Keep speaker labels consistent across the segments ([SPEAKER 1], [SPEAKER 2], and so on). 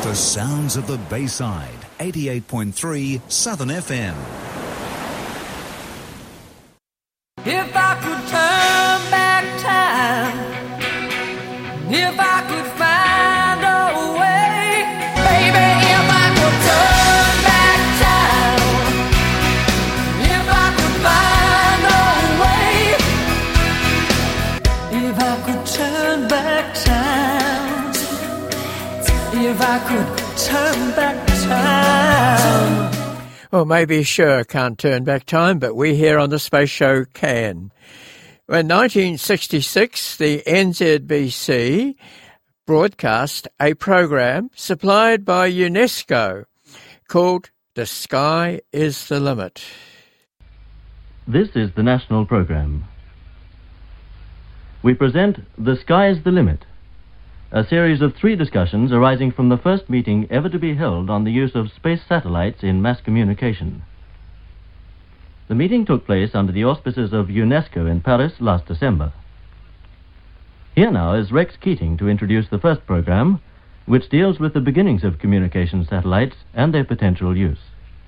[SPEAKER 1] The sounds of the Bayside, 88.3 Southern FM.
[SPEAKER 2] If I could turn back time, if I could find a way, baby, if I could turn back time, if I could find a way, if I could turn back time, if I could turn back time.
[SPEAKER 3] Well, maybe sure can't turn back time, but we here on the Space Show can. In 1966, the NZBC broadcast a program supplied by UNESCO called The Sky is the Limit.
[SPEAKER 4] This is the national program. We present The Sky is the Limit, a series of 3 discussions arising from the first meeting ever to be held on the use of space satellites in mass communication. The meeting took place under the auspices of UNESCO in Paris last December. Here now is Rex Keating to introduce the first program, which deals with the beginnings of communication satellites and their potential use.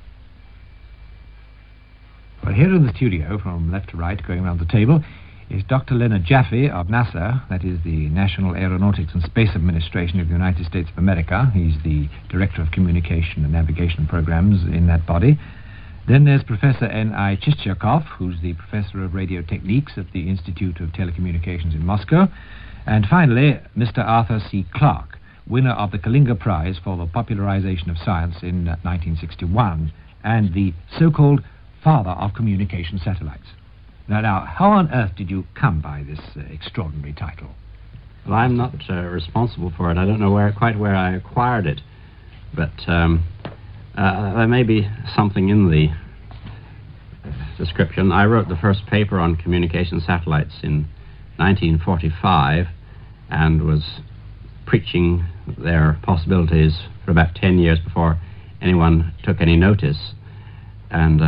[SPEAKER 5] Well, here in the studio, from left to right, going around the table, is Dr. Leonard Jaffe of NASA, that is the National Aeronautics and Space Administration of the United States of America. He's the Director of Communication and Navigation Programs in that body. Then there's Professor N.I. Chistyakov, who's the Professor of Radio Techniques at the Institute of Telecommunications in Moscow. And finally, Mr. Arthur C. Clarke, winner of the Kalinga Prize for the Popularization of Science in 1961, and the so-called father of communication satellites. Now, how on earth did you come by this extraordinary title?
[SPEAKER 6] Well, I'm not responsible for it. I don't know quite where I acquired it. But there may be something in the description. I wrote the first paper on communication satellites in 1945 and was preaching their possibilities for about 10 years before anyone took any notice. And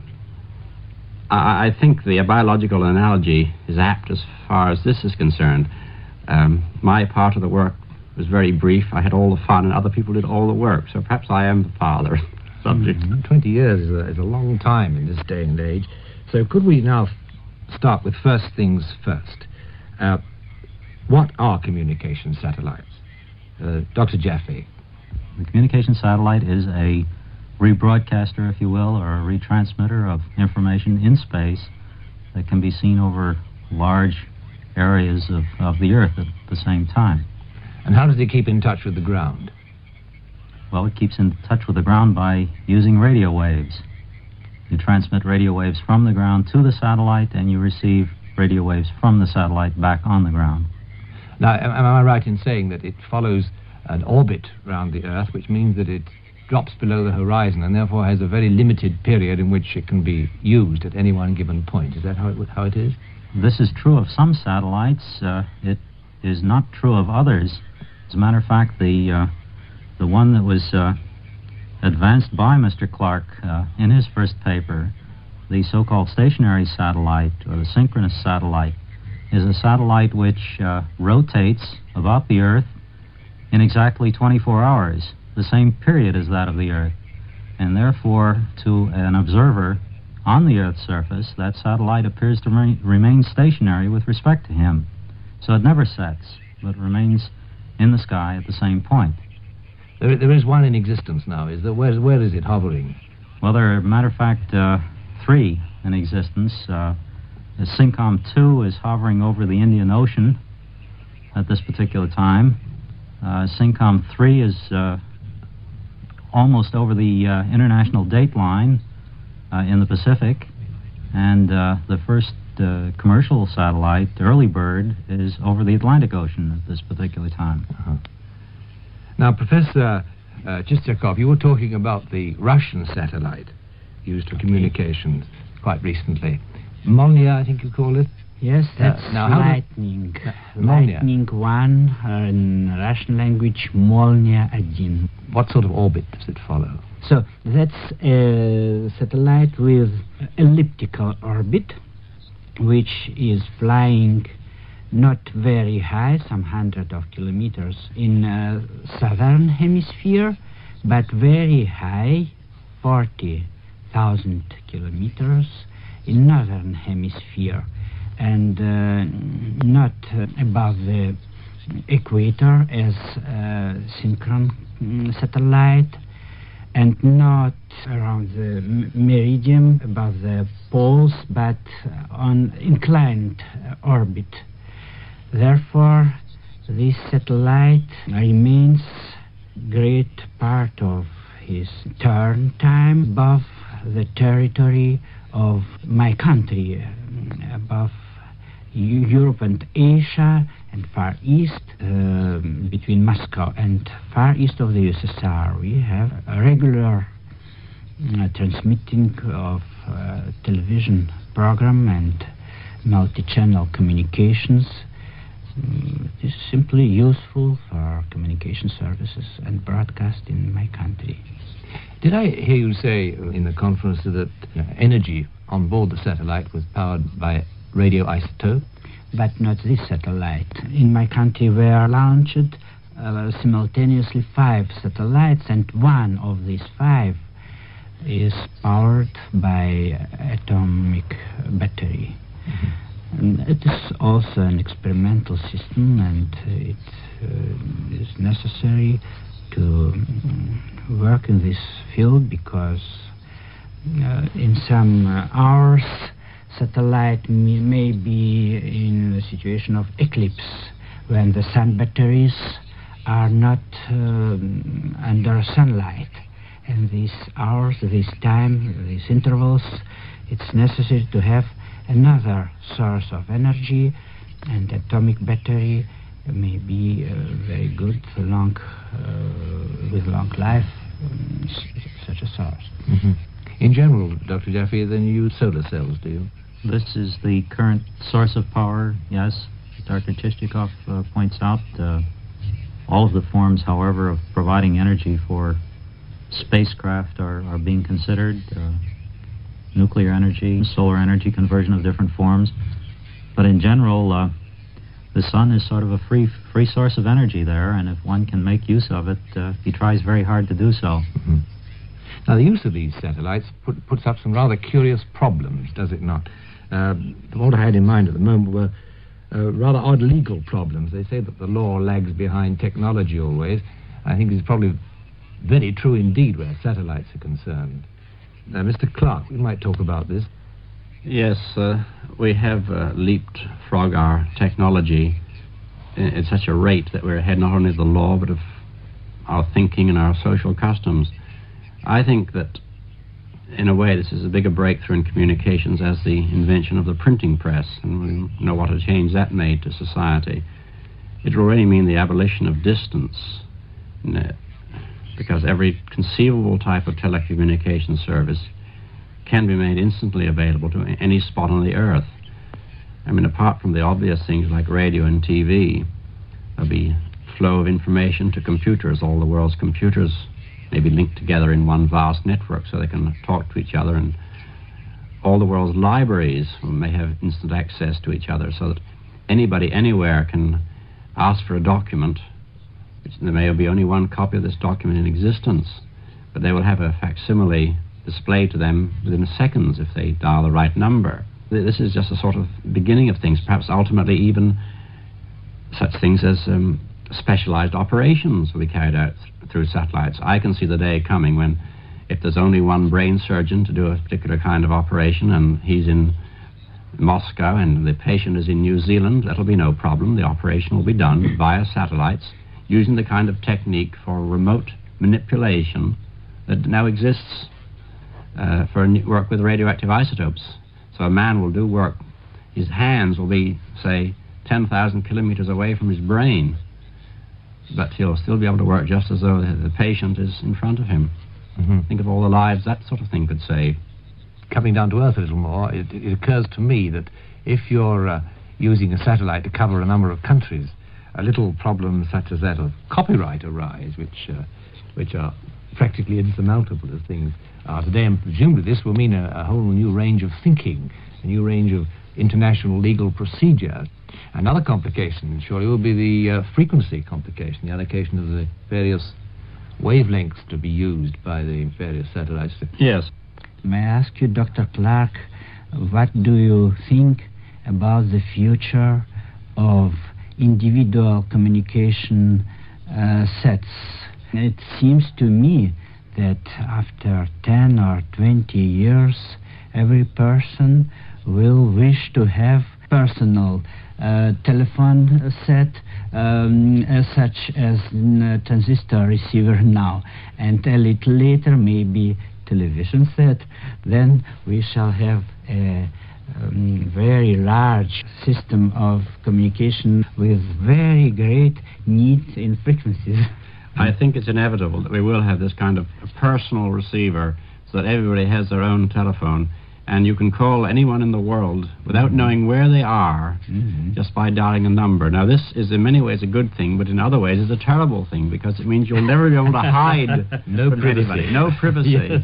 [SPEAKER 6] I think the biological analogy is apt as far as this is concerned. My part of the work was very brief. I had all the fun and other people did all the work, so perhaps I am the father subject.
[SPEAKER 5] 20 years is a long time in this day and age. So could we now start with first things first? What are communication satellites? Dr. Jaffe.
[SPEAKER 7] The communication satellite is a rebroadcaster, if you will, or a retransmitter of information in space that can be seen over large areas of the Earth at the same time.
[SPEAKER 5] And how does it keep in touch with the ground?
[SPEAKER 7] Well, it keeps in touch with the ground by using radio waves. You transmit radio waves from the ground to the satellite, and you receive radio waves from the satellite back on the ground.
[SPEAKER 5] Now, am I right in saying that it follows an orbit around the Earth, which means that it drops below the horizon and therefore has a very limited period in which it can be used at any one given point? Is that how it is?
[SPEAKER 7] This is true of some satellites. It is not true of others. As a matter of fact, the one that was advanced by Mr. Clarke in his first paper, the so-called stationary satellite, or the synchronous satellite, is a satellite which rotates about the Earth in exactly 24 hours, the same period as that of the Earth. And therefore, to an observer on the Earth's surface, that satellite appears to remain stationary with respect to him. So it never sets, but remains in the sky at the same point.
[SPEAKER 5] There is one in existence now. Where is it hovering?
[SPEAKER 7] Well, there are, matter of fact, 3 in existence. SYNCOM-2 is hovering over the Indian Ocean at this particular time. SYNCOM-3 is almost over the international date line in the Pacific, and the first commercial satellite, Early Bird, is over the Atlantic Ocean at this particular time.
[SPEAKER 5] Uh-huh. Now, Professor Chistyakov, you were talking about the Russian satellite used for communications quite recently. Molnia, I think you call it?
[SPEAKER 8] Yes, that's Lightning. Lightning 1, in Russian language, Molnia 1.
[SPEAKER 5] What sort of orbit does it follow?
[SPEAKER 8] So, that's a satellite with elliptical orbit, which is flying not very high, some hundred of kilometers in southern hemisphere, but very high, 40,000 kilometers in northern hemisphere, and not above the equator as synchron satellite, and not around the meridian above the poles, but on inclined orbit. Therefore, this satellite remains great part of his turn time above the territory of my country, above Europe and Asia and Far East, between Moscow and Far East of the USSR. We have a regular transmitting of television program and multi-channel communications. It is simply useful for communication services and broadcast in my country.
[SPEAKER 5] Did I hear you say in the conference that energy on board the satellite was powered by radioisotope?
[SPEAKER 8] But not this satellite. In my country were launched simultaneously 5 satellites, and one of these 5 is powered by atomic battery. Mm-hmm. And it is also an experimental system, and it is necessary to work in this field because in some hours satellite may be in a situation of eclipse when the sun batteries are not under sunlight. And these hours, this time, these intervals, it's necessary to have another source of energy, and atomic battery may be very good, with long life, such a source.
[SPEAKER 5] Mm-hmm. In general, Dr. Jaffe, then you use solar cells, do you?
[SPEAKER 7] This is the current source of power, yes. Dr. Tishchikov points out all of the forms, however, of providing energy for spacecraft are being considered. Nuclear energy, solar energy, conversion of different forms. But in general, the sun is sort of a free source of energy there, and if one can make use of it, he tries very hard to do so.
[SPEAKER 5] Mm-hmm. Now, the use of these satellites puts up some rather curious problems, does it not? What I had in mind at the moment were rather odd legal problems. They say that the law lags behind technology always. I think it's probably very true indeed where satellites are concerned. Mr. Clark, we might talk about this.
[SPEAKER 6] Yes, we have leapfrog our technology at such a rate that we're ahead not only of the law but of our thinking and our social customs. I think that, in a way, this is a bigger breakthrough in communications as the invention of the printing press, and we know what a change that made to society. It will really mean the abolition of distance, because every conceivable type of telecommunication service can be made instantly available to any spot on the earth. I mean, apart from the obvious things like radio and TV, there'll be flow of information to computers. All the world's computers may be linked together in one vast network so they can talk to each other, and all the world's libraries may have instant access to each other so that anybody anywhere can ask for a document. There may be only one copy of this document in existence, but they will have a facsimile displayed to them within seconds if they dial the right number. This is just a sort of beginning of things, perhaps ultimately even such things as specialized operations will be carried out through satellites. I can see the day coming when, if there's only one brain surgeon to do a particular kind of operation and he's in Moscow and the patient is in New Zealand, that'll be no problem. The operation will be done via satellites using the kind of technique for remote manipulation that now exists for work with radioactive isotopes. So a man will do work, his hands will be, say, 10,000 kilometers away from his brain, but he'll still be able to work just as though the patient is in front of him. Mm-hmm. Think of all the lives that sort of thing could save.
[SPEAKER 5] Coming down to earth a little more, it occurs to me that if you're using a satellite to cover a number of countries, a little problem such as that of copyright arise, which are practically insurmountable as things are today. And presumably this will mean a whole new range of thinking, a new range of international legal procedure. Another complication, surely, will be the frequency complication, the allocation of the various wavelengths to be used by the various satellites.
[SPEAKER 6] Yes.
[SPEAKER 8] May I ask you, Dr. Clark, what do you think about the future of individual communication sets? It seems to me that after 10 or 20 years, every person will wish to have personal telephone set such as a transistor receiver now, and a little later maybe television set. Then we shall have a very large system of communication with very great needs in frequencies.
[SPEAKER 6] I think it's inevitable that we will have this kind of personal receiver so that everybody has their own telephone, and you can call anyone in the world without knowing where they are just by dialing a number. Now, this is in many ways a good thing, but in other ways it's a terrible thing, because it means you'll never be able to hide
[SPEAKER 5] No
[SPEAKER 6] from
[SPEAKER 5] privacy.
[SPEAKER 6] anybody. No privacy.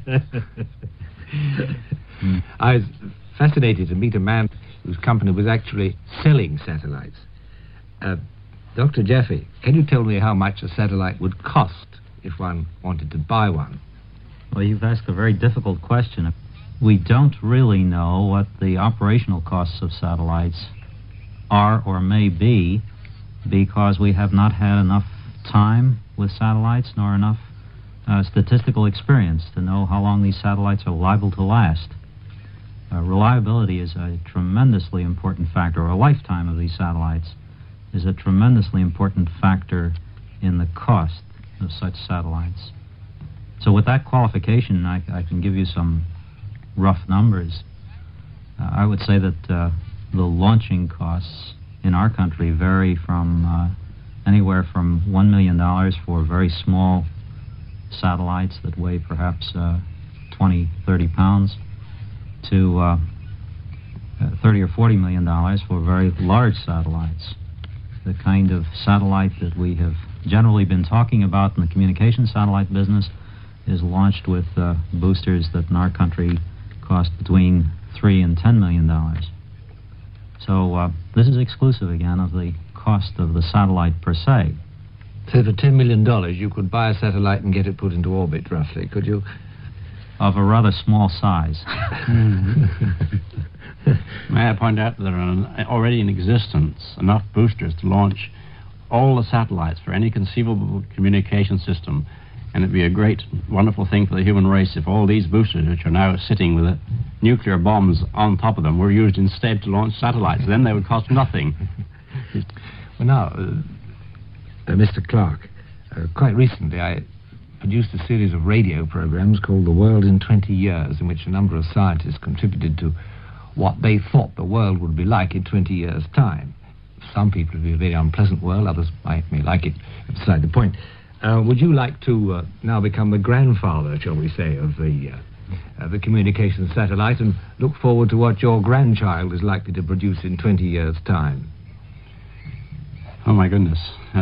[SPEAKER 5] I was fascinated to meet a man whose company was actually selling satellites. Dr. Jaffe, can you tell me how much a satellite would cost if one wanted to buy one?
[SPEAKER 7] Well, you've asked a very difficult question. We don't really know what the operational costs of satellites are or may be, because we have not had enough time with satellites nor enough statistical experience to know how long these satellites are liable to last. Reliability is a tremendously important factor, or a lifetime of these satellites is a tremendously important factor in the cost of such satellites. So with that qualification, I can give you some rough numbers. I would say that the launching costs in our country vary from anywhere from $1 million for very small satellites that weigh perhaps 20, 30 pounds to $30 or $40 million for very large satellites. The kind of satellite that we have generally been talking about in the communication satellite business is launched with boosters that in our country cost between $3 and $10 million. So this is exclusive, again, of the cost of the satellite per se.
[SPEAKER 5] So for $10 million, you could buy a satellite and get it put into orbit, roughly, could you?
[SPEAKER 7] Of a rather small size.
[SPEAKER 6] May I point out that there are already in existence enough boosters to launch all the satellites for any conceivable communication system, and it'd be a great, wonderful thing for the human race if all these boosters, which are now sitting with nuclear bombs on top of them, were used instead to launch satellites. Then they would cost nothing.
[SPEAKER 5] Well, now, Mr. Clark, quite recently I produced a series of radio programs called The World in 20 Years, in which a number of scientists contributed to what they thought the world would be like in 20 years' time. Some people it would be a very unpleasant world, others may like it, beside the point. Would you like to now become the grandfather, shall we say, of the communications satellite, and look forward to what your grandchild is likely to produce in 20 years' time?
[SPEAKER 6] Oh, my goodness.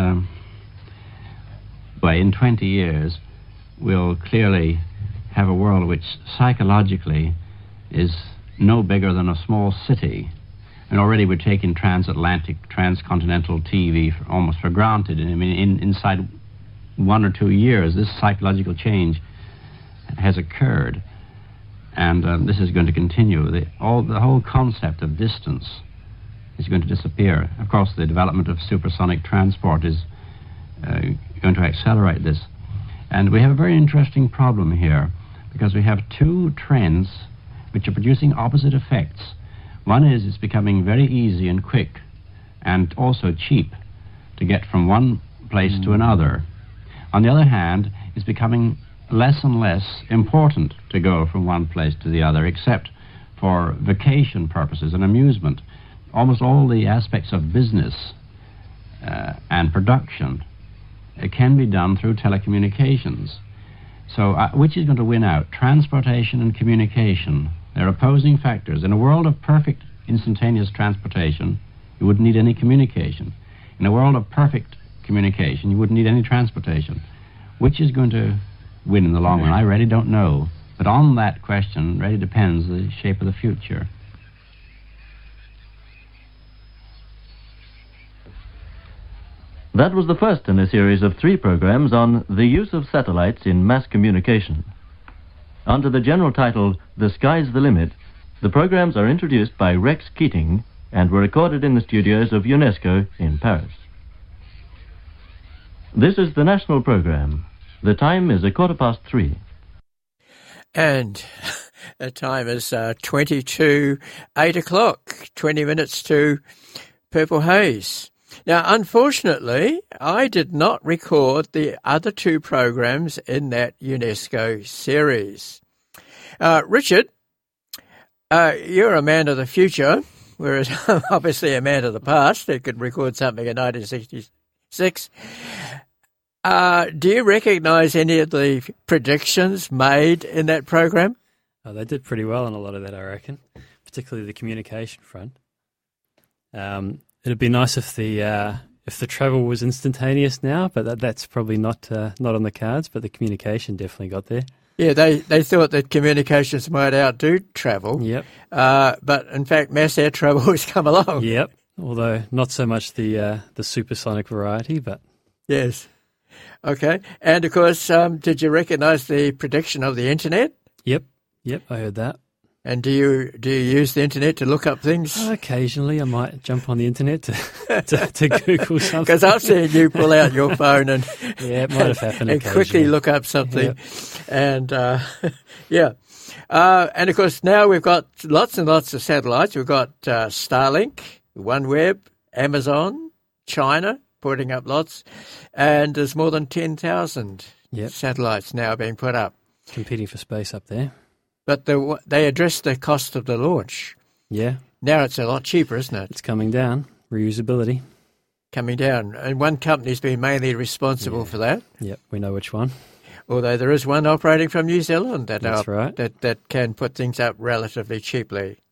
[SPEAKER 6] Well, in 20 years, we'll clearly have a world which psychologically is no bigger than a small city. And already we're taking transatlantic, transcontinental TV almost for granted. I mean, inside 1 or 2 years, this psychological change has occurred. And this is going to continue. The whole concept of distance is going to disappear. Of course, the development of supersonic transport is going to accelerate this. And we have a very interesting problem here, because we have two trends which are producing opposite effects. One is it's becoming very easy and quick and also cheap to get from one place to another. On the other hand, it's becoming less and less important to go from one place to the other, except for vacation purposes and amusement. Almost all the aspects of business and production can be done through telecommunications. So which is going to win out? Transportation and communication. They're opposing factors. In a world of perfect instantaneous transportation, you wouldn't need any communication. In a world of perfect communication, you wouldn't need any transportation. Which is going to win in the long run? I really don't know. But on that question really depends the shape of the future.
[SPEAKER 4] That was the first in a series of 3 programs on the use of satellites in mass communication. Under the general title, The Sky's the Limit, the programs are introduced by Rex Keating and were recorded in the studios of UNESCO in Paris. This is the national program. The time is 3:15.
[SPEAKER 3] And the time is 8 o'clock, 20 minutes to Purple Haze. Now, unfortunately, I did not record the other 2 programs in that UNESCO series. Richard, you're a man of the future, whereas I'm obviously a man of the past who could record something in 1966. Do you recognise any of the predictions made in that program?
[SPEAKER 9] Oh, they did pretty well on a lot of that, I reckon, particularly the communication front. It'd be nice if the travel was instantaneous now, but that's probably not on the cards. But the communication definitely got there.
[SPEAKER 3] Yeah, they thought that communications might outdo travel.
[SPEAKER 9] Yep.
[SPEAKER 3] But in fact, mass air travel has come along.
[SPEAKER 9] Yep. Although not so much the supersonic variety, but
[SPEAKER 3] yes. Okay. And of course, did you recognise the prediction of the internet?
[SPEAKER 9] Yep. I heard that.
[SPEAKER 3] And do you use the internet to look up things?
[SPEAKER 9] Occasionally, I might jump on the internet to Google something.
[SPEAKER 3] Because I've seen you pull out your phone and
[SPEAKER 9] it might have happened
[SPEAKER 3] and quickly look up something. Yep. And and of course now we've got lots and lots of satellites. We've got Starlink, OneWeb, Amazon, China putting up lots, and there's more than 10,000 satellites now being put up,
[SPEAKER 9] competing for space up there.
[SPEAKER 3] But they addressed the cost of the launch.
[SPEAKER 9] Yeah.
[SPEAKER 3] Now it's a lot cheaper, isn't it?
[SPEAKER 9] It's coming down. Reusability.
[SPEAKER 3] Coming down. And one company's been mainly responsible for that.
[SPEAKER 9] Yep, we know which one.
[SPEAKER 3] Although there is one operating from New Zealand
[SPEAKER 9] That's right.
[SPEAKER 3] that can put things up relatively cheaply.